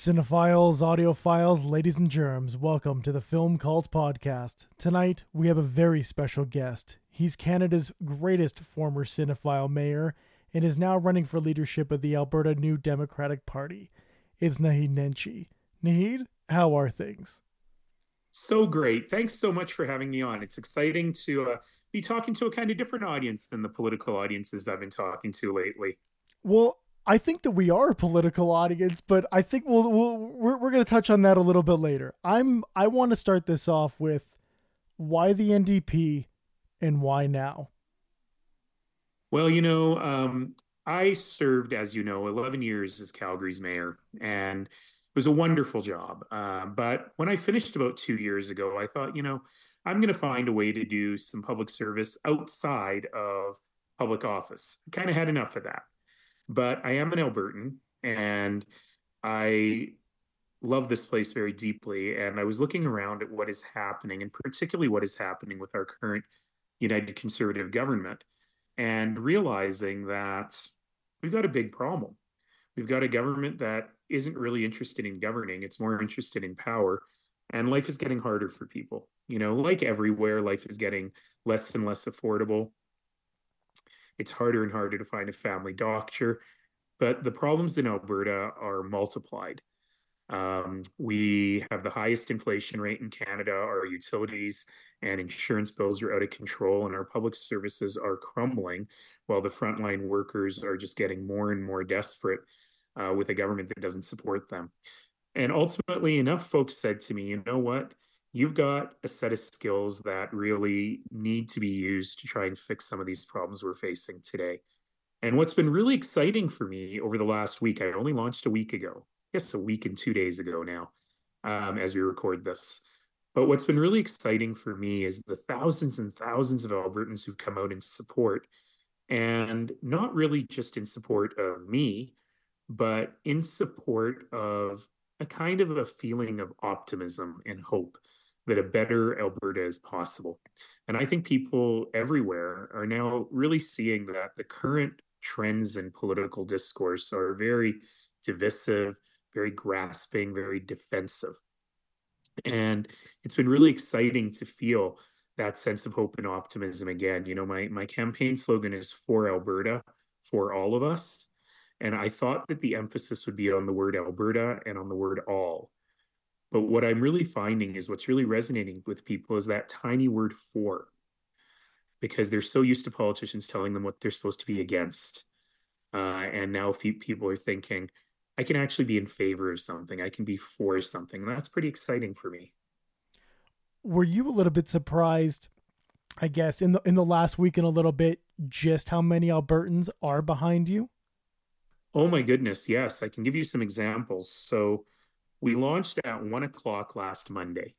Cinephiles, audiophiles, ladies and germs, welcome to the Film Cult Podcast. Tonight, we have a very special guest. He's Canada's greatest former cinephile mayor and is now running for leadership of the Alberta New Democratic Party. It's Naheed Nenshi. Naheed, how are things? So great. Thanks so much for having me on. It's exciting to be talking to a kind of different audience than the political audiences I've been talking to lately. Well, I think that we are a political audience, but I think we're going to touch on that a little bit later. I want to start this off with why the NDP and why now? Well, I served, as you know, 11 years as Calgary's mayor, and it was a wonderful job. But when I finished about 2 years ago, I thought, I'm going to find a way to do some public service outside of public office. I kind of had enough of that. But I am an Albertan, and I love this place very deeply. And I was looking around at what is happening, and particularly what is happening with our current United Conservative government, and realizing that we've got a big problem. We've got a government that isn't really interested in governing, it's more interested in power. And life is getting harder for people. Like everywhere, life is getting less and less affordable. It's harder and harder to find a family doctor. But the problems in Alberta are multiplied. We have the highest inflation rate in Canada. Our utilities and insurance bills are out of control, and our public services are crumbling, while the frontline workers are just getting more and more desperate with a government that doesn't support them. And ultimately, enough folks said to me, you know what? You've got a set of skills that really need to be used to try and fix some of these problems we're facing today. And what's been really exciting for me over the last week, I only launched a week ago, I guess a week and 2 days ago now, as we record this. But what's been really exciting for me is the thousands and thousands of Albertans who've come out in support, and not really just in support of me, but in support of a kind of a feeling of optimism and hope that a better Alberta is possible. And I think people everywhere are now really seeing that the current trends in political discourse are very divisive, very grasping, very defensive. And it's been really exciting to feel that sense of hope and optimism again. My campaign slogan is for Alberta, for all of us. And I thought that the emphasis would be on the word Alberta and on the word all. But what I'm really finding is what's really resonating with people is that tiny word for, because they're so used to politicians telling them what they're supposed to be against. And now people are thinking, I can actually be in favor of something. I can be for something. And that's pretty exciting for me. Were you a little bit surprised, I guess, in the last week and a little bit, just how many Albertans are behind you? Oh my goodness, yes. I can give you some examples. So we launched at 1 o'clock last Monday.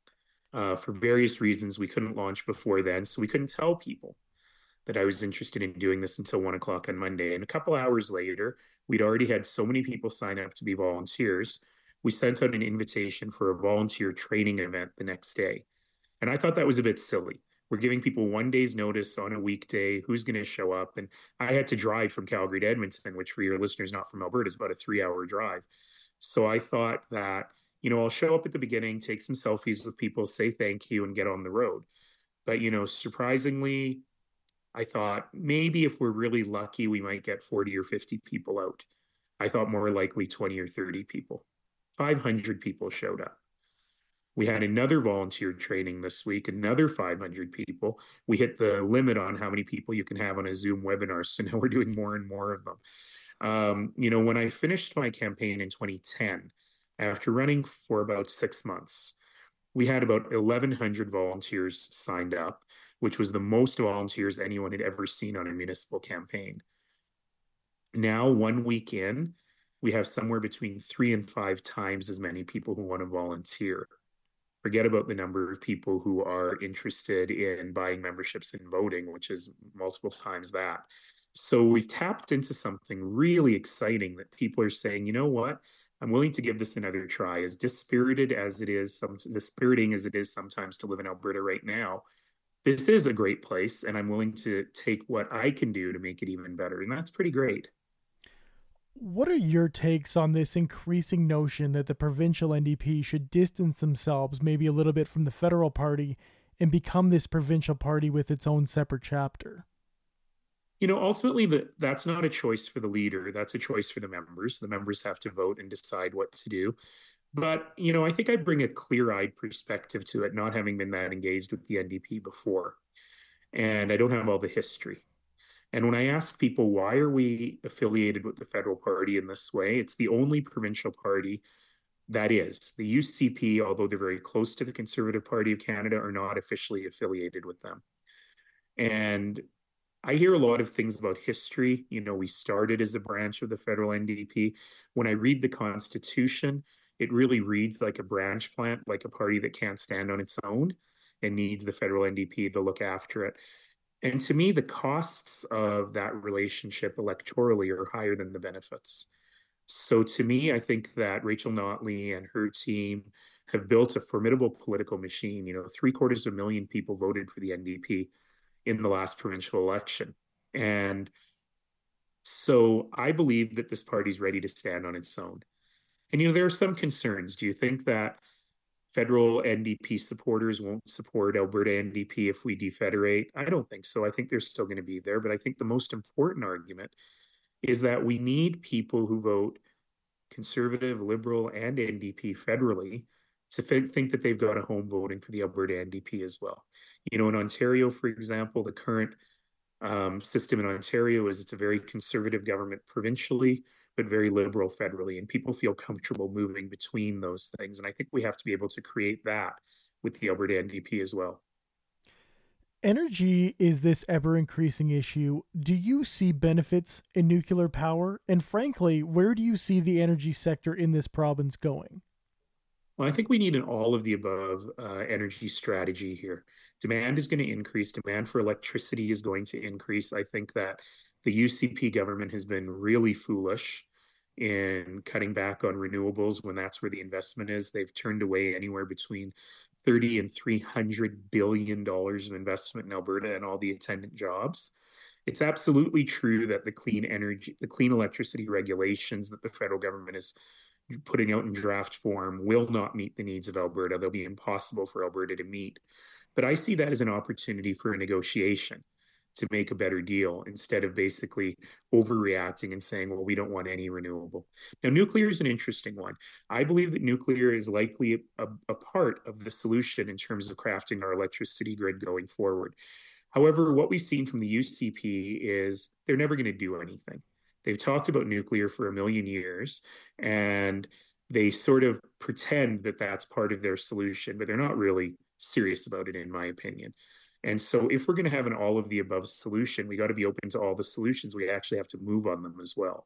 For various reasons, we couldn't launch before then, so we couldn't tell people that I was interested in doing this until 1 o'clock on Monday. And a couple hours later, we'd already had so many people sign up to be volunteers. We sent out an invitation for a volunteer training event the next day. And I thought that was a bit silly. We're giving people 1 day's notice on a weekday, who's going to show up. And I had to drive from Calgary to Edmonton, which for your listeners not from Alberta is about a 3 hour drive. So I thought that, I'll show up at the beginning, take some selfies with people, say thank you, and get on the road. But, surprisingly, I thought maybe if we're really lucky, we might get 40 or 50 people out. I thought more likely 20 or 30 people. 500 people showed up. We had another volunteer training this week, another 500 people. We hit the limit on how many people you can have on a Zoom webinar. So now we're doing more and more of them. When I finished my campaign in 2010, after running for about 6 months, we had about 1,100 volunteers signed up, which was the most volunteers anyone had ever seen on a municipal campaign. Now, 1 week in, we have somewhere between 3 and 5 times as many people who want to volunteer. Forget about the number of people who are interested in buying memberships and voting, which is multiple times that. So we've tapped into something really exciting that people are saying, you know what? I'm willing to give this another try. As dispirited as it is, dispiriting as it is sometimes to live in Alberta right now, this is a great place, and I'm willing to take what I can do to make it even better. And that's pretty great. What are your takes on this increasing notion that the provincial NDP should distance themselves maybe a little bit from the federal party and become this provincial party with its own separate chapter? Ultimately, that's not a choice for the leader. That's a choice for the members. The members have to vote and decide what to do. But, I think I bring a clear-eyed perspective to it, not having been that engaged with the NDP before. And I don't have all the history. And when I ask people, why are we affiliated with the federal party in this way? It's the only provincial party that is. The UCP, although they're very close to the Conservative Party of Canada, are not officially affiliated with them. And I hear a lot of things about history. We started as a branch of the federal NDP. When I read the Constitution, it really reads like a branch plant, like a party that can't stand on its own and needs the federal NDP to look after it. And to me, the costs of that relationship electorally are higher than the benefits. So to me, I think that Rachel Notley and her team have built a formidable political machine. 750,000 people voted for the NDP in the last provincial election. And so I believe that this party's ready to stand on its own. And, there are some concerns. Do you think that federal NDP supporters won't support Alberta NDP if we defederate? I don't think so. I think they're still going to be there. But I think the most important argument is that we need people who vote Conservative, Liberal, and NDP federally to think that they've got a home voting for the Alberta NDP as well. In Ontario, for example, the current system in Ontario is it's a very conservative government provincially, but very liberal federally, and people feel comfortable moving between those things. And I think we have to be able to create that with the Alberta NDP as well. Energy is this ever increasing issue. Do you see benefits in nuclear power? And frankly, where do you see the energy sector in this province going? Well, I think we need an all of the above energy strategy here. Demand is going to increase. Demand for electricity is going to increase. I think that the UCP government has been really foolish in cutting back on renewables when that's where the investment is. They've turned away anywhere between 30 and $300 billion of investment in Alberta and all the attendant jobs. It's absolutely true that the clean electricity regulations that the federal government is putting out in draft form will not meet the needs of Alberta. They'll be impossible for Alberta to meet. But I see that as an opportunity for a negotiation to make a better deal instead of basically overreacting and saying, well, we don't want any renewable. Now, nuclear is an interesting one. I believe that nuclear is likely a part of the solution in terms of crafting our electricity grid going forward. However, what we've seen from the UCP is they're never going to do anything. They've talked about nuclear for a million years, and they sort of pretend that that's part of their solution, but they're not really serious about it, in my opinion. And so if we're going to have an all of the above solution, we got to be open to all the solutions. We actually have to move on them as well.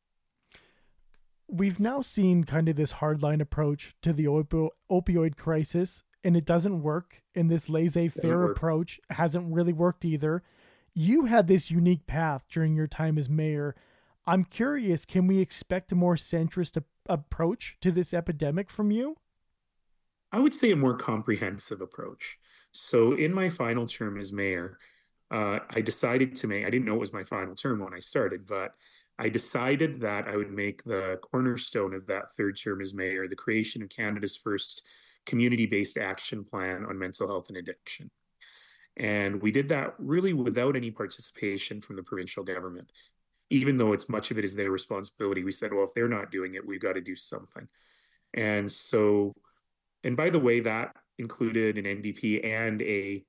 We've now seen kind of this hardline approach to the opioid crisis, and it doesn't work. And this laissez-faire approach hasn't really worked either. You had this unique path during your time as mayor. I'm curious, can we expect a more centrist approach to this epidemic from you? I would say a more comprehensive approach. So in my final term as mayor, I decided to make, I didn't know it was my final term when I started, but I decided that I would make the cornerstone of that third term as mayor the creation of Canada's first community-based action plan on mental health and addiction. And we did that really without any participation from the provincial government. Even though much of it is their responsibility, we said, well, if they're not doing it, we've got to do something. And so, and by the way, that included an NDP and a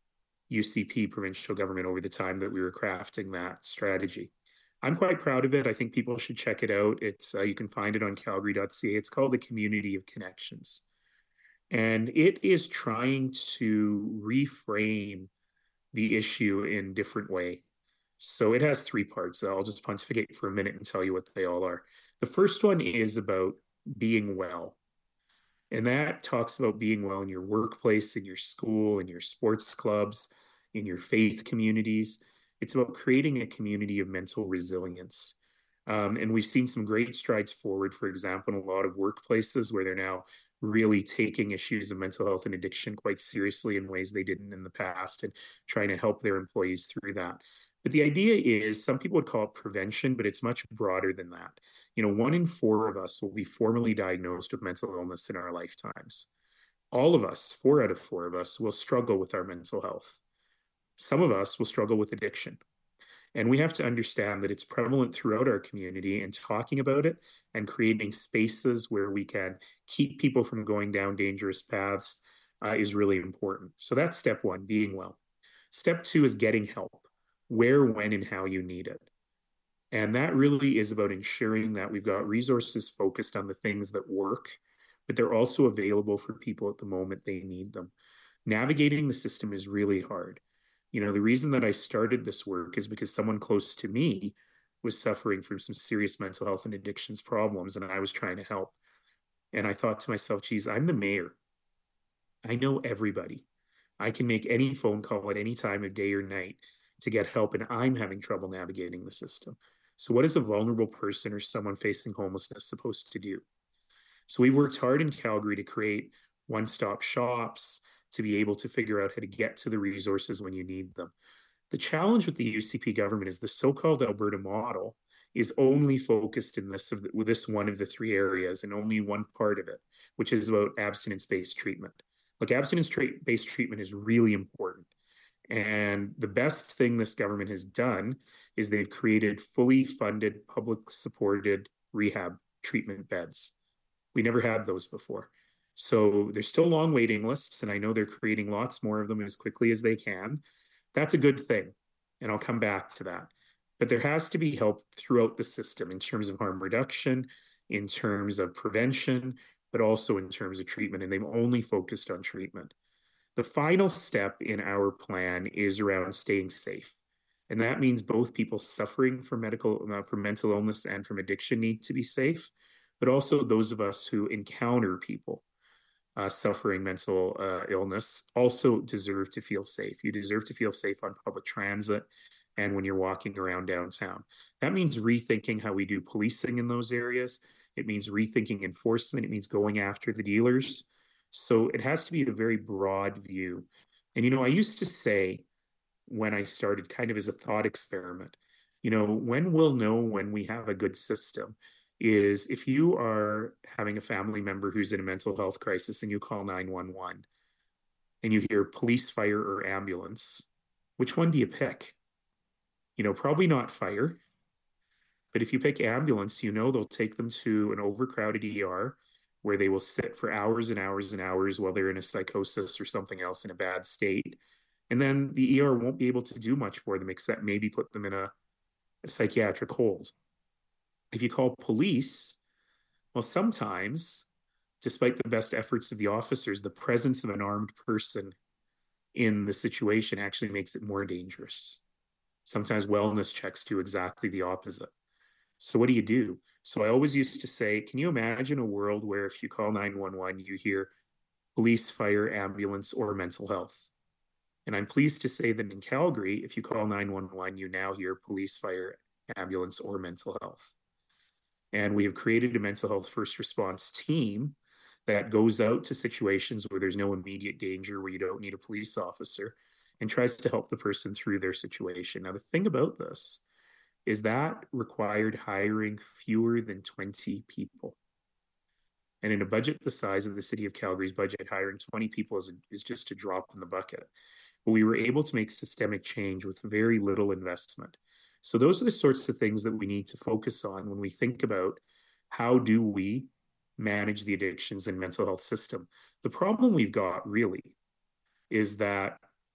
UCP provincial government over the time that we were crafting that strategy. I'm quite proud of it. I think people should check it out. It's you can find it on calgary.ca. It's called the Community of Connections. And it is trying to reframe the issue in a different way. So it has three parts. I'll just pontificate for a minute and tell you what they all are. The first one is about being well. And that talks about being well in your workplace, in your school, in your sports clubs, in your faith communities. It's about creating a community of mental resilience. And we've seen some great strides forward, for example, in a lot of workplaces where they're now really taking issues of mental health and addiction quite seriously in ways they didn't in the past and trying to help their employees through that. But the idea is some people would call it prevention, but it's much broader than that. 1 in 4 of us will be formally diagnosed with mental illness in our lifetimes. All of us, 4 out of 4 of us, will struggle with our mental health. Some of us will struggle with addiction. And we have to understand that it's prevalent throughout our community, and talking about it and creating spaces where we can keep people from going down dangerous paths is really important. So that's step one, being well. Step two is getting help, where, when, and how you need it. And that really is about ensuring that we've got resources focused on the things that work, but they're also available for people at the moment they need them. Navigating the system is really hard. The reason that I started this work is because someone close to me was suffering from some serious mental health and addictions problems, and I was trying to help. And I thought to myself, geez, I'm the mayor. I know everybody. I can make any phone call at any time of day or night to get help, and I'm having trouble navigating the system. So, what is a vulnerable person or someone facing homelessness supposed to do? So, we worked hard in Calgary to create one-stop shops to be able to figure out how to get to the resources when you need them. The challenge with the UCP government is the so-called Alberta model is only focused in this one of the 3 areas and only one part of it, which is about abstinence-based treatment. Look, abstinence-based treatment is really important. And the best thing this government has done is they've created fully funded, public supported rehab treatment beds. We never had those before. So there's still long waiting lists, and I know they're creating lots more of them as quickly as they can. That's a good thing, and I'll come back to that. But there has to be help throughout the system in terms of harm reduction, in terms of prevention, but also in terms of treatment, and they've only focused on treatment. The final step in our plan is around staying safe. And that means both people suffering from mental illness and from addiction need to be safe, but also those of us who encounter people suffering mental illness also deserve to feel safe. You deserve to feel safe on public transit and when you're walking around downtown. That means rethinking how we do policing in those areas. It means rethinking enforcement. It means going after the dealers. So it has to be a very broad view. And, I used to say when I started, kind of as a thought experiment, when we'll know when we have a good system is if you are having a family member who's in a mental health crisis and you call 911 and you hear police, fire, or ambulance, which one do you pick? Probably not fire. But if you pick ambulance, they'll take them to an overcrowded ER where they will sit for hours and hours and hours while they're in a psychosis or something else in a bad state. And then the ER won't be able to do much for them except maybe put them in a psychiatric hold. If you call police, well, sometimes, despite the best efforts of the officers, the presence of an armed person in the situation actually makes it more dangerous. Sometimes wellness checks do exactly the opposite. So what do you do? So I always used to say, can you imagine a world where if you call 911, you hear police, fire, ambulance, or mental health? And I'm pleased to say that in Calgary, if you call 911, you now hear police, fire, ambulance, or mental health. And we have created a mental health first response team that goes out to situations where there's no immediate danger, where you don't need a police officer, and tries to help the person through their situation. Now, the thing about this is that required hiring fewer than 20 people. And in a budget the size of the city of Calgary's budget, hiring 20 people is just a drop in the bucket. But we were able to make systemic change with very little investment. So those are the sorts of things that we need to focus on when we think about how do we manage the addictions and mental health system. The problem we've got really is that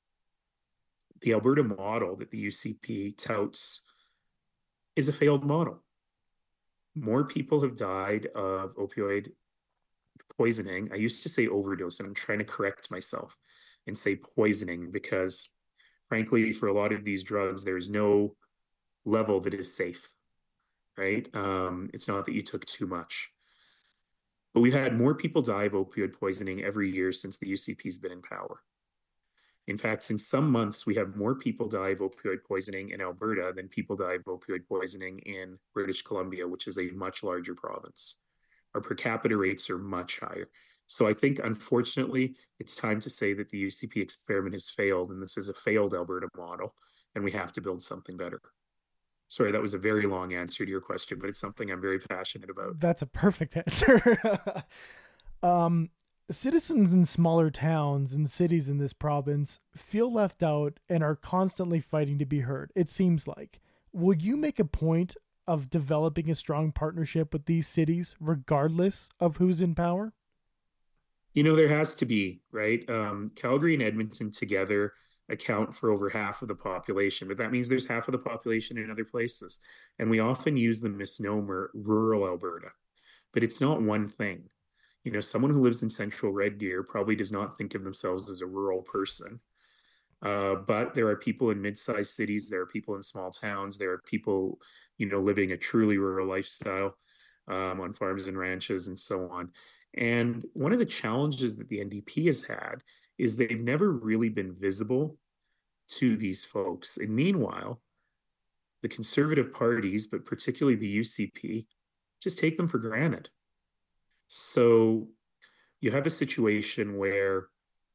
the Alberta model that the UCP touts is a failed model. More people have died of opioid poisoning. I used to say overdose, and I'm trying to correct myself and say poisoning because, frankly, for a lot of these drugs, there's no level that is safe, right? It's not that you took too much. But we've had more people die of opioid poisoning every year since the UCP's been in power. In fact, in some months, we have more people die of opioid poisoning in Alberta than people die of opioid poisoning in British Columbia, which is a much larger province. Our per capita rates are much higher. So I think, unfortunately, it's time to say that the UCP experiment has failed, and this is a failed Alberta model. and we have to build something better. Sorry, that was a very long answer to your question, but it's something I'm very passionate about. That's a perfect answer. um, Citizens in smaller towns and cities in this province feel left out and are constantly fighting to be heard, it seems like. Will you make a point of developing a strong partnership with these cities, regardless of who's in power? There has to be, right? Calgary and Edmonton together account for over half of the population, but that means there's half of the population in other places. And we often use the misnomer rural Alberta, but it's not one thing. Someone who lives in central Red Deer probably does not think of themselves as a rural person. But there are people in mid-sized cities, there are people in small towns, there are people, living a truly rural lifestyle on farms and ranches and so on. And one of the challenges that the NDP has had is they've never really been visible to these folks. And meanwhile, the conservative parties, but particularly the UCP, just take them for granted. So you have a situation where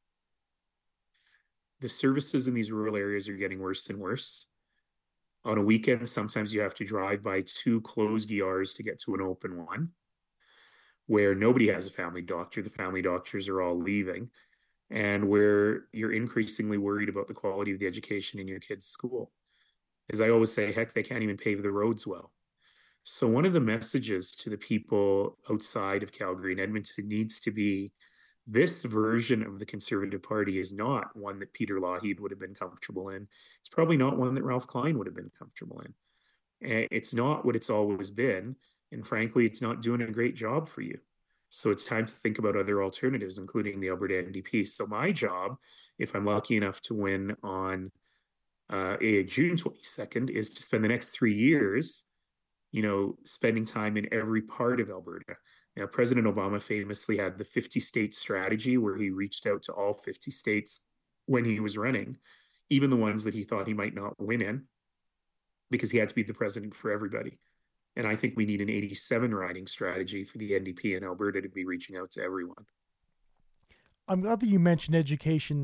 the services in these rural areas are getting worse and worse. On a weekend, sometimes you have to drive by 2 closed ERs to get to an open one, where nobody has a family doctor. The family doctors are all leaving, and where you're increasingly worried about the quality of the education in your kid's school. As I always say, heck, they can't even pave the roads well. So one of the messages to the people outside of Calgary and Edmonton needs to be, this version of the Conservative Party is not one that Peter Lougheed would have been comfortable in. It's probably not one that Ralph Klein would have been comfortable in. It's not what it's always been. And frankly, it's not doing a great job for you. So it's time to think about other alternatives, including the Alberta NDP. So my job, if I'm lucky enough to win on June 22nd, is to spend the next 3 years, spending time in every part of Alberta. Now, President Obama famously had the 50-state strategy where he reached out to all 50 states when he was running, even the ones that he thought he might not win in, because he had to be the president for everybody. And I think we need an 87 riding strategy for the NDP in Alberta to be reaching out to everyone. I'm glad that you mentioned education.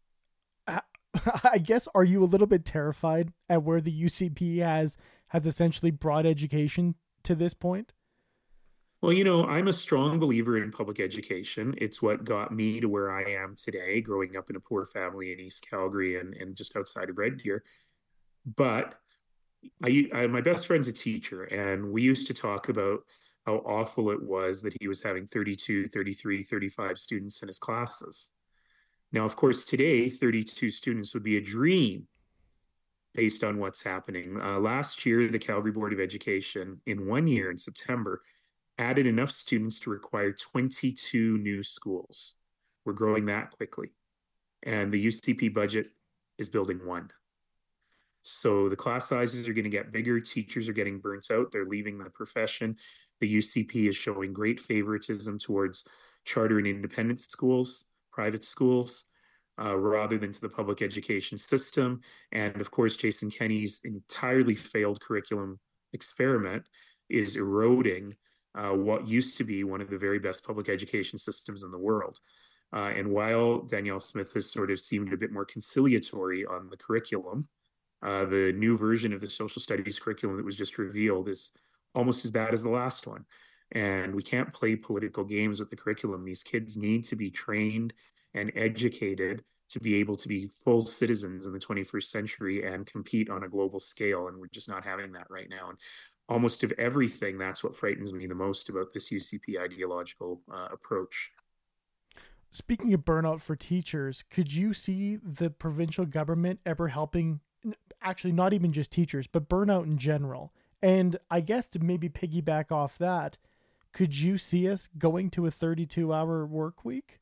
I guess, are you a little bit terrified at where the UCP has essentially brought education to this point? Well, I'm a strong believer in public education. It's what got me to where I am today, growing up in a poor family in East Calgary and just outside of Red Deer. But my best friend's a teacher, and we used to talk about how awful it was that he was having 32, 33, 35 students in his classes. Now, of course, today, 32 students would be a dream based on what's happening. Last year, the Calgary Board of Education, in 1 year, in September, added enough students to require 22 new schools. We're growing that quickly. And the UCP budget is building one. So the class sizes are going to get bigger. Teachers are getting burnt out. They're leaving the profession. The UCP is showing great favoritism towards charter and independent schools, private schools, rather than to the public education system. And of course, Jason Kenney's entirely failed curriculum experiment is eroding what used to be one of the very best public education systems in the world. And while Danielle Smith has sort of seemed a bit more conciliatory on the curriculum, the new version of the social studies curriculum that was just revealed is almost as bad as the last one. And we can't play political games with the curriculum. These kids need to be trained and educated to be able to be full citizens in the 21st century and compete on a global scale. And we're just not having that right now. And almost of everything, that's what frightens me the most about this UCP ideological approach. Speaking of burnout for teachers, could you see the provincial government ever helping, actually not even just teachers, but burnout in general? And I guess to maybe piggyback off that, could you see us going to a 32-hour work week?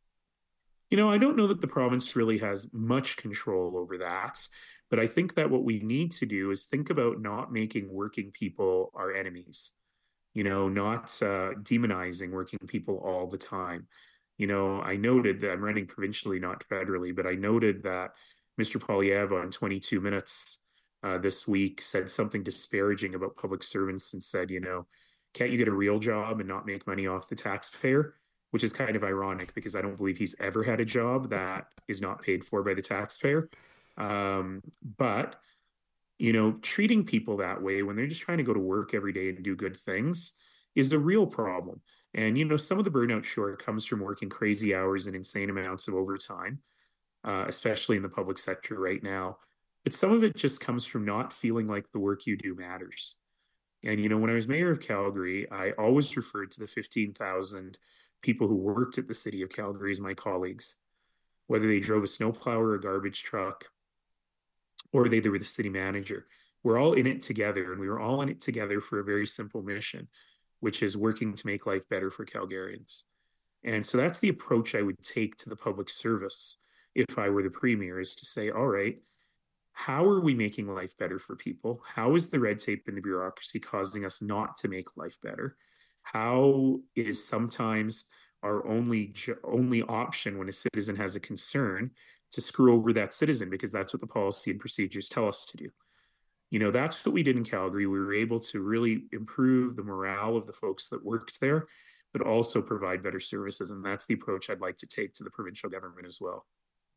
I don't know that the province really has much control over that, but I think that what we need to do is think about not making working people our enemies, not demonizing working people all the time. I noted that I'm running provincially, not federally, but I noted that Mr. Poilievre on 22 Minutes this week said something disparaging about public servants and said, can't you get a real job and not make money off the taxpayer? Which is kind of ironic because I don't believe he's ever had a job that is not paid for by the taxpayer. But treating people that way when they're just trying to go to work every day and do good things is a real problem. And, some of the burnout, sure, comes from working crazy hours and insane amounts of overtime, especially in the public sector right now. But some of it just comes from not feeling like the work you do matters. And, when I was mayor of Calgary, I always referred to the 15,000 people who worked at the city of Calgary as my colleagues, whether they drove a snowplow or a garbage truck, or they were the city manager. We're all in it together, and we were all in it together for a very simple mission, which is working to make life better for Calgarians. And so that's the approach I would take to the public service if I were the premier, is to say, all right, how are we making life better for people? How is the red tape and the bureaucracy causing us not to make life better? How is sometimes our only option when a citizen has a concern to screw over that citizen, because that's what the policy and procedures tell us to do. That's what we did in Calgary. We were able to really improve the morale of the folks that worked there, but also provide better services. And that's the approach I'd like to take to the provincial government as well.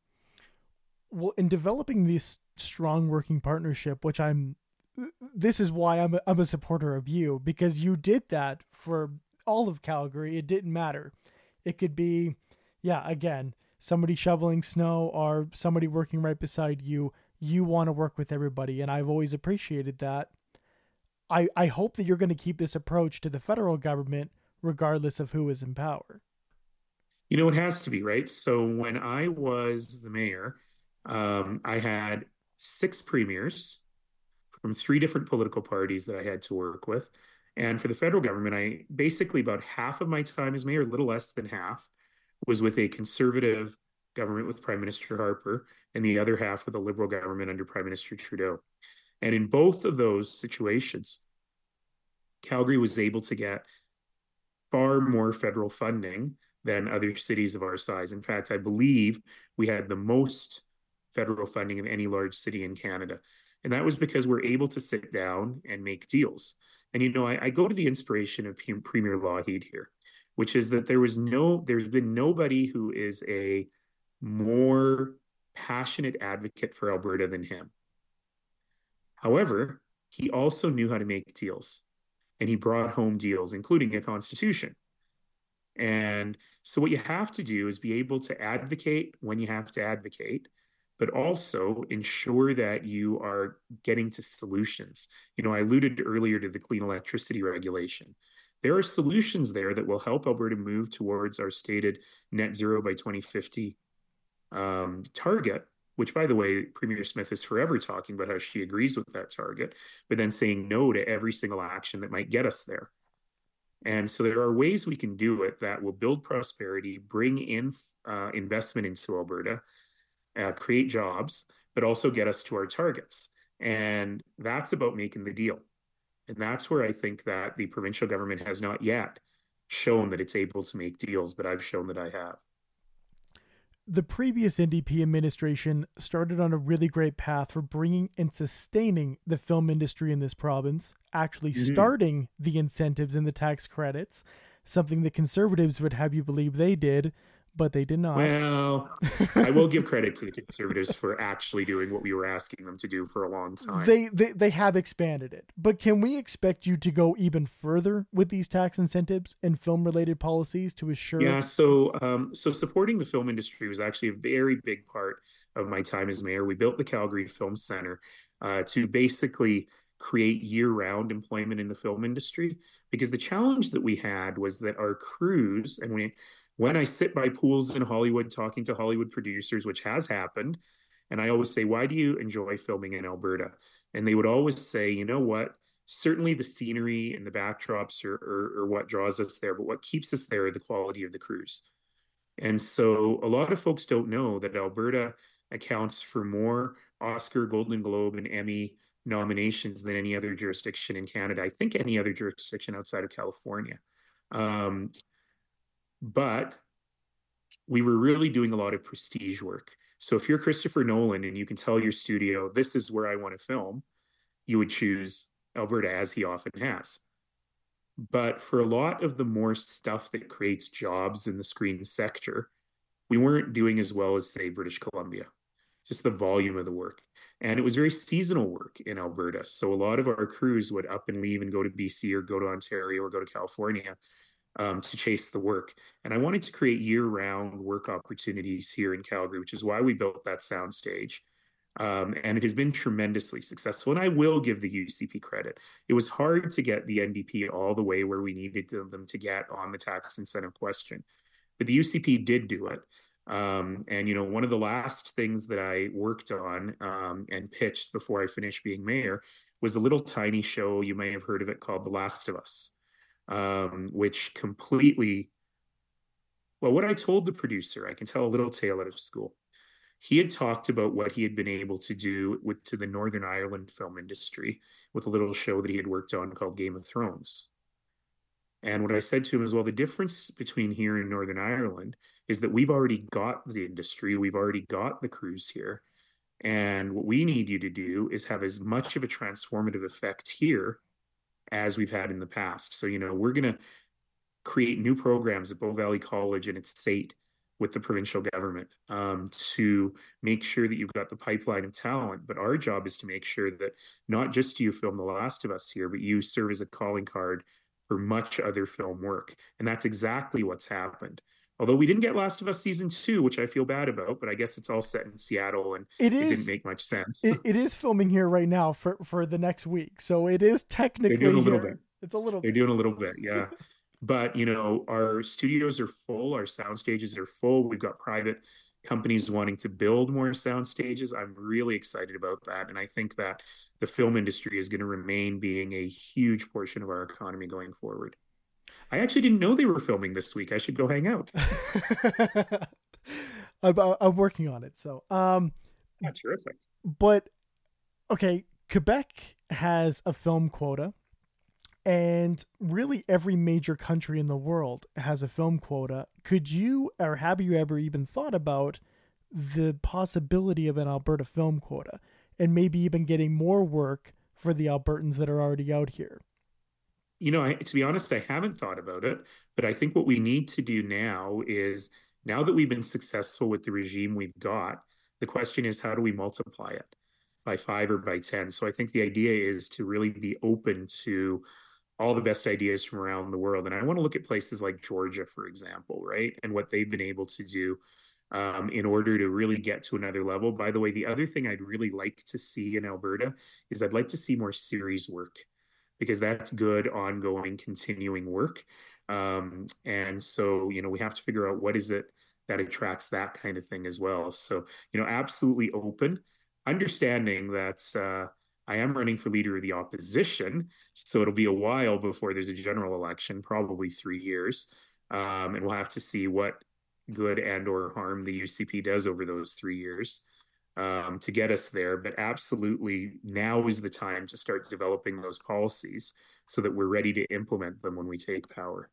Well, in developing this strong working partnership, this is why I'm a supporter of you, because you did that for all of Calgary. It didn't matter. It could be, yeah, again, somebody shoveling snow or somebody working right beside you. You want to work with everybody, and I've always appreciated that. I hope that you're going to keep this approach to the federal government regardless of who is in power. It has to be, right? So when I was the mayor, I had 6 premiers from 3 different political parties that I had to work with. And for the federal government, I basically, about half of my time as mayor, a little less than half, was with a conservative government with Prime Minister Harper, and the other half with a liberal government under Prime Minister Trudeau. And in both of those situations, Calgary was able to get far more federal funding than other cities of our size. In fact, I believe we had the most federal funding of any large city in Canada. And that was because we're able to sit down and make deals. And, I go to the inspiration of Premier Lougheed here, which is that there's been nobody who is a more passionate advocate for Alberta than him. However, he also knew how to make deals, and he brought home deals, including a constitution. And so what you have to do is be able to advocate when you have to advocate, but also ensure that you are getting to solutions. I alluded earlier to the clean electricity regulation. There are solutions there that will help Alberta move towards our stated net zero by 2050 target, which, by the way, Premier Smith is forever talking about how she agrees with that target, but then saying no to every single action that might get us there. And so there are ways we can do it that will build prosperity, bring in investment into Alberta, create jobs, but also get us to our targets. And that's about making the deal. And that's where I think that the provincial government has not yet shown that it's able to make deals, but I've shown that I have. The previous NDP administration started on a really great path for bringing and sustaining the film industry in this province, actually starting the incentives and the tax credits, something the Conservatives would have you believe they did, but they did not. Well, I will give credit to the Conservatives for actually doing what we were asking them to do for a long time. They have expanded it, but can we expect you to go even further with these tax incentives and film-related policies to assure? Yeah, so supporting the film industry was actually a very big part of my time as mayor. We built the Calgary Film Center to basically create year-round employment in the film industry, because the challenge that we had was that our crews, and when I sit by pools in Hollywood talking to Hollywood producers, which has happened, and I always say, why do you enjoy filming in Alberta? And they would always say, you know what? Certainly the scenery and the backdrops are what draws us there, but what keeps us there are the quality of the crews. And so a lot of folks don't know that Alberta accounts for more Oscar, Golden Globe, and Emmy nominations than any other jurisdiction in Canada. I think any other jurisdiction outside of California. But we were really doing a lot of prestige work. So if you're Christopher Nolan and you can tell your studio, this is where I want to film, you would choose Alberta, as he often has. But for a lot of the more stuff that creates jobs in the screen sector, we weren't doing as well as, say, British Columbia. just the volume of the work. And it was very seasonal work in Alberta. So a lot of our crews would up and leave and go to BC or go to Ontario or go to California to chase the work. And I wanted to create year-round work opportunities here in Calgary, which is why we built that soundstage. And it has been tremendously successful. And I will give the UCP credit. It was hard to get the NDP all the way where we needed them to get on the tax incentive question. But the UCP did do it. And, one of the last things that I worked on and pitched before I finished being mayor was a little tiny show, you may have heard of it, called The Last of Us, which completely, well, what I told the producer, I can tell a little tale out of school. He had talked about what he had been able to do to the Northern Ireland film industry with a little show that he had worked on called Game of Thrones. And what I said to him is, well, the difference between here and Northern Ireland is that we've already got the industry, we've already got the crews here. And what we need you to do is have as much of a transformative effect here as we've had in the past. So, we're going to create new programs at Bow Valley College and its SAIT with the provincial government to make sure that you've got the pipeline of talent. But our job is to make sure that not just do you film The Last of Us here, but you serve as a calling card for much other film work. And that's exactly what's happened. Although we didn't get Last of Us season 2, which I feel bad about, but I guess it's all set in Seattle and it didn't make much sense. It is filming here right now for the next week. So it is technically They're doing a little here. bit. It's a little They're bit. doing a little bit, yeah. But, our studios are full, our sound stages are full. We've got private companies wanting to build more sound stages. I'm really excited about that. And I think that the film industry is going to remain being a huge portion of our economy going forward. I actually didn't know they were filming this week. I should go hang out. I'm working on it. So, terrific. But, okay, Quebec has a film quota. And really every major country in the world has a film quota. Could you, or have you ever even thought about the possibility of an Alberta film quota and maybe even getting more work for the Albertans that are already out here? To be honest, I haven't thought about it, but I think what we need to do now is, now that we've been successful with the regime we've got, the question is, how do we multiply it by 5 or by 10? So I think the idea is to really be open to all the best ideas from around the world. And I want to look at places like Georgia, for example, right? And what they've been able to do in order to really get to another level. By the way, the other thing I'd really like to see in Alberta is I'd like to see more series work, because that's good, ongoing, continuing work. And so, we have to figure out what is it that attracts that kind of thing as well. So, absolutely open, understanding that I am running for leader of the opposition, so it'll be a while before there's a general election, probably 3 years. And we'll have to see what good and or harm the UCP does over those 3 years to get us there. But absolutely, now is the time to start developing those policies so that we're ready to implement them when we take power.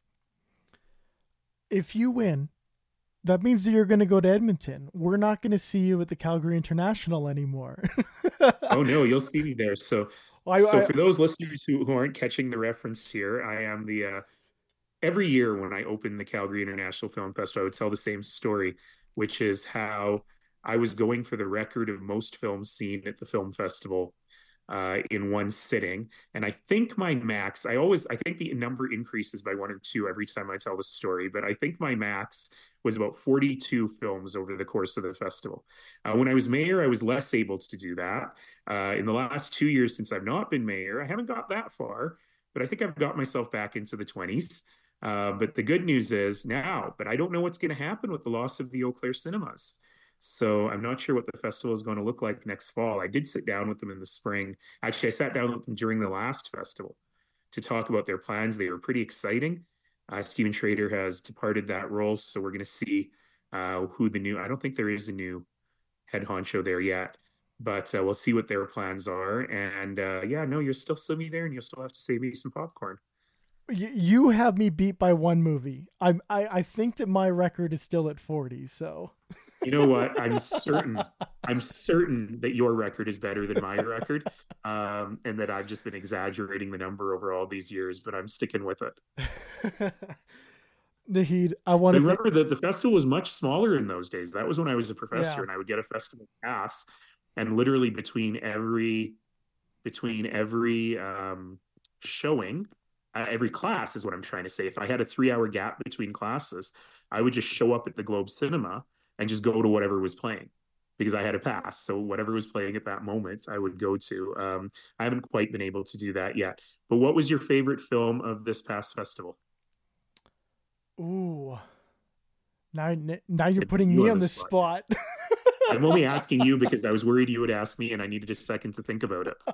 If you win, that means that you're going to go to Edmonton. We're not going to see you at the Calgary International anymore. Oh, no, you'll see me there. So for those listeners who aren't catching the reference here, I am every year when I open the Calgary International Film Festival, I would tell the same story, which is how I was going for the record of most films seen at the film festival in one sitting. And I think my max, I think the number increases by 1 or 2 every time I tell the story, but I think my max was about 42 films over the course of the festival. When I was mayor, I was less able to do that. In the last 2 years since I've not been mayor, I haven't got that far, but I think I've got myself back into the 20s. But the good news is now, but I don't know what's going to happen with the loss of the Eau Claire cinemas. So I'm not sure what the festival is going to look like next fall. I did sit down with them in the spring. Actually, I sat down with them during the last festival to talk about their plans. They were pretty exciting. Stephen Schrader has departed that role, so we're going to see who the new, I don't think there is a new head honcho there yet, but we'll see what their plans are. And you'll still see me there, and you'll still have to save me some popcorn. You have me beat by 1 movie. I think that my record is still at 40, so... You know what? I'm certain that your record is better than my record, and that I've just been exaggerating the number over all these years, but I'm sticking with it. Nahid, I want But to thank. remember that the festival was much smaller in those days. That was when I was a professor, Yeah. and I would get a festival pass, and literally between every showing, every class is what I'm trying to say. If I had a 3 hour gap between classes, I would just show up at the Globe Cinema and just go to whatever was playing because I had a pass. So whatever was playing at that moment, I would go to. I haven't quite been able to do that yet. But what was your favorite film of this past festival? Ooh. Now, now you're I put putting you me on on the the spot. spot. I'm only asking you because I was worried you would ask me and I needed a second to think about it.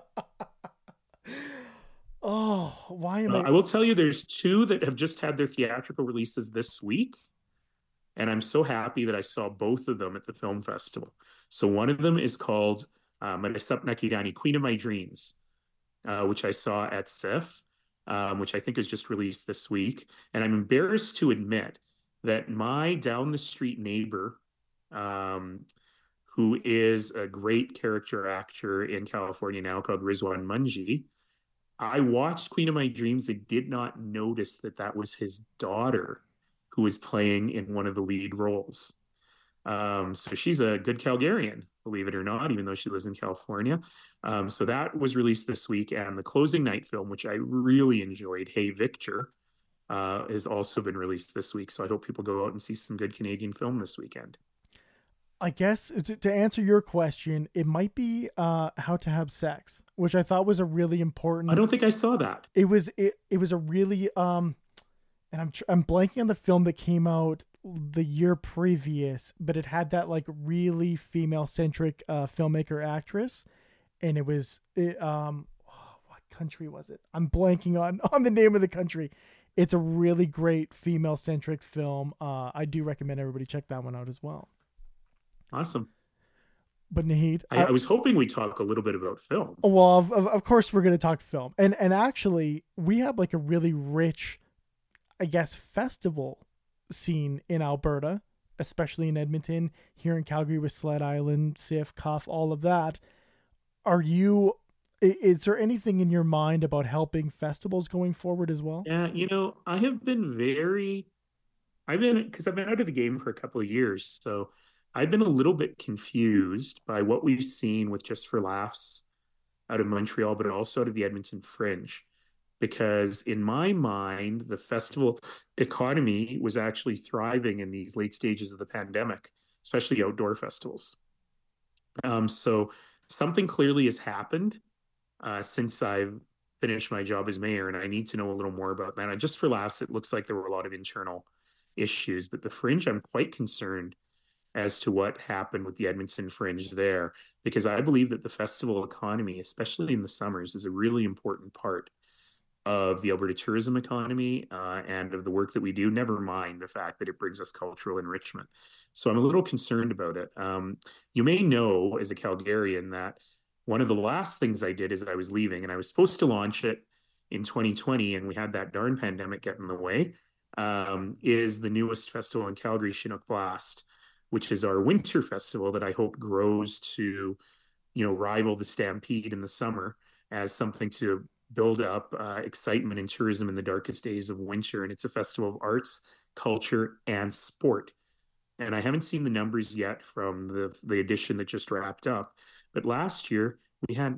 Oh, why am I? I will tell you there's two that have just had their theatrical releases this week. And I'm so happy that I saw both of them at the film festival. So one of them is called Marisap Nakirani, Queen of My Dreams, which I saw at SIF, which I think is just released this week. And I'm embarrassed to admit that my down the street neighbor, um, who is a great character actor in California now called Rizwan Munji, I watched Queen of My Dreams and did not notice that that was his daughter who was playing in one of the lead roles. So she's a good Calgarian, believe it or not, even though she lives in California. So that was released this week. And the closing night film, which I really enjoyed, Hey Victor, has also been released this week. So I hope people go out and see some good Canadian film this weekend. I guess to answer your question, it might be How to Have Sex, which I thought was a really I important. don't think I saw that. It was a really and I'm blanking on the film that came out the year previous, but it had that like really female centric filmmaker actress, and what country was it? I'm blanking on the name of the country. It's a really great female centric film. I do recommend everybody check that one out as well. Awesome. But Nahid, I was hoping we'd talk a little bit about film. well, of course we're going to talk film, and actually we have like a really rich, I guess, festival scene in Alberta, especially in Edmonton, here in Calgary with Sled Island, SIF, Cuff, all of that. Are you? Is there anything in your mind about helping festivals going forward as well? Yeah, I have been because I've been out of the game for a couple of years. So I've been a little bit confused by what we've seen with Just for Laughs out of Montreal, but also out of the Edmonton Fringe. Because in my mind, the festival economy was actually thriving in these late stages of the pandemic, especially outdoor festivals. So something clearly has happened since I've finished my job as mayor, and I need to know a little more about that. And just for laughs, it looks like there were a lot of internal issues, but the Fringe, I'm quite concerned as to what happened with the Edmonton Fringe there, because I believe that the festival economy, especially in the summers, is a really important part of the Alberta tourism economy and of the work that we do, never mind the fact that it brings us cultural enrichment. So I'm a little concerned about it. You may know as a Calgarian that one of the last things I did as I was leaving, and I was supposed to launch it in 2020, and we had that darn pandemic get in the way, is the newest festival in Calgary, Chinook Blast, which is our winter festival that I hope grows to, rival the Stampede in the summer as something to build up excitement and tourism in the darkest days of winter. And it's a festival of arts, culture, and sport. And I haven't seen the numbers yet from the edition that just wrapped up. But last year, we had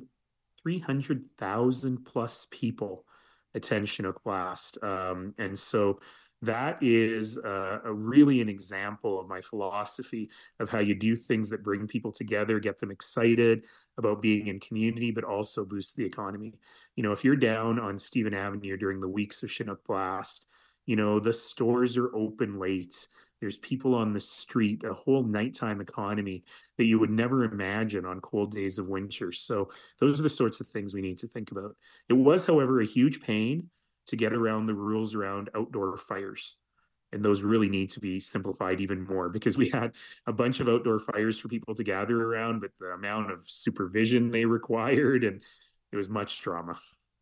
300,000 plus people attend Chinook Blast. And so that is really an example of my philosophy of how you do things that bring people together, get them excited about being in community, but also boost the economy. If you're down on Stephen Avenue during the weeks of Chinook Blast, the stores are open late. There's people on the street, a whole nighttime economy that you would never imagine on cold days of winter. So those are the sorts of things we need to think about. It was, however, a huge pain to get around the rules around outdoor fires. And those really need to be simplified even more because we had a bunch of outdoor fires for people to gather around, but the amount of supervision they required, and it was much drama.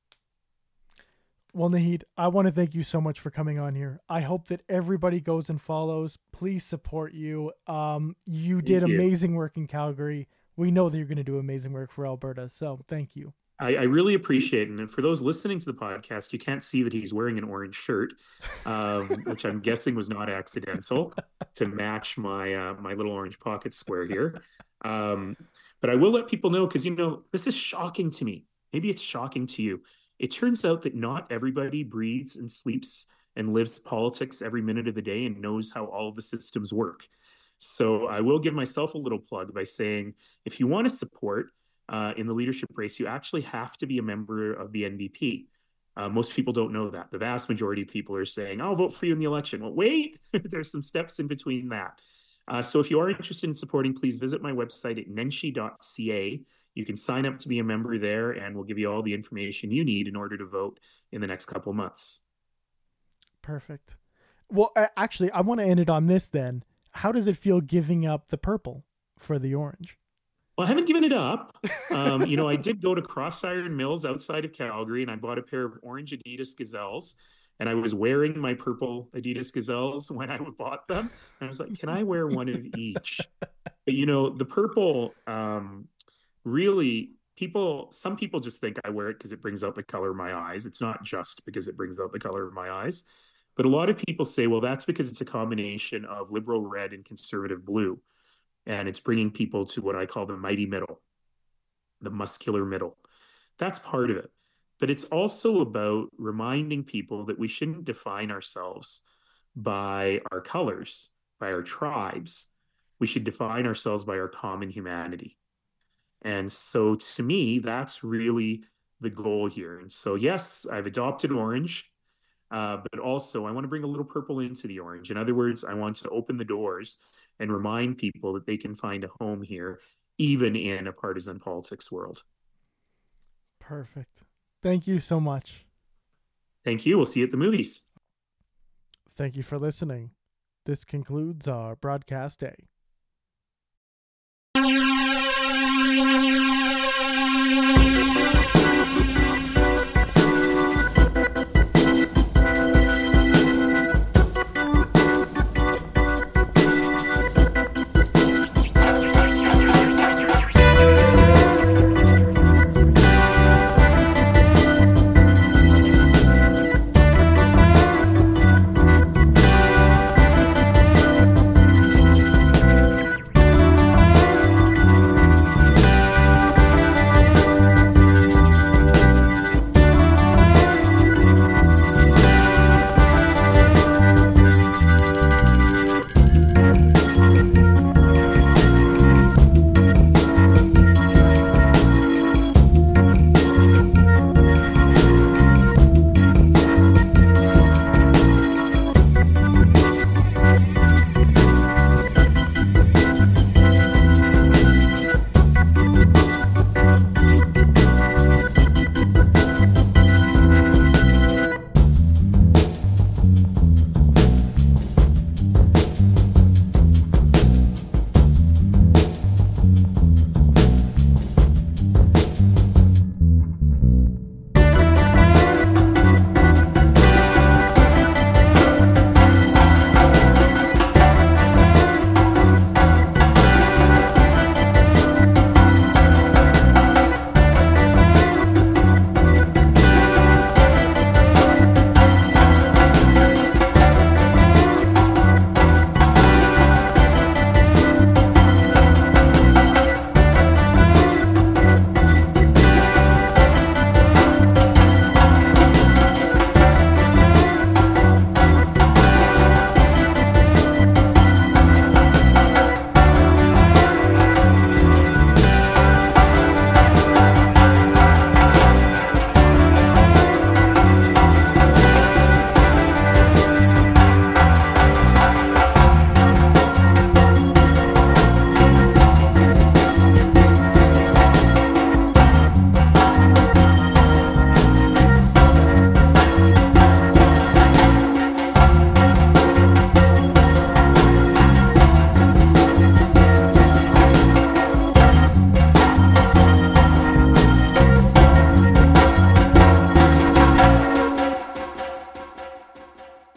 Well, Nahid, I want to thank you so much for coming on here. I hope that everybody goes and follows. Please support you. You did Thank you. amazing work in Calgary. We know that you're going to do amazing work for Alberta. So thank you. I really appreciate it. And for those listening to the podcast, you can't see that he's wearing an orange shirt, which I'm guessing was not accidental to match my little orange pocket square here. Um, but I will let people know because this is shocking to me. Maybe it's shocking to you. It turns out that not everybody breathes and sleeps and lives politics every minute of the day and knows how all of the systems work. So I will give myself a little plug by saying if you want to support in the leadership race, you actually have to be a member of the NDP. Most people don't know that. The vast majority of people are saying, I'll vote for you in the election. Well, wait, there's some steps in between that. So if you are interested in supporting, please visit my website at nenshi.ca. You can sign up to be a member there, and we'll give you all the information you need in order to vote in the next couple months. Perfect. Well, actually, I want to end it on this then. How does it feel giving up the purple for the orange? Well, I haven't given it up. I did go to Cross Iron Mills outside of Calgary and I bought a pair of orange Adidas Gazelles. And I was wearing my purple Adidas Gazelles when I bought them. And I was like, can I wear one of each? But, the purple, really, some people just think I wear it because it brings out the color of my eyes. It's not just because it brings out the color of my eyes. But a lot of people say, well, that's because it's a combination of liberal red and conservative blue. And it's bringing people to what I call the mighty middle, the muscular middle. That's part of it. But it's also about reminding people that we shouldn't define ourselves by our colors, by our tribes. We should define ourselves by our common humanity. And so to me, that's really the goal here. And so, yes, I've adopted orange, but also I want to bring a little purple into the orange. In other words, I want to open the doors and remind people that they can find a home here, even in a partisan politics world. Perfect. Thank you so much. Thank you. We'll see you at the movies. Thank you for listening. This concludes our broadcast day.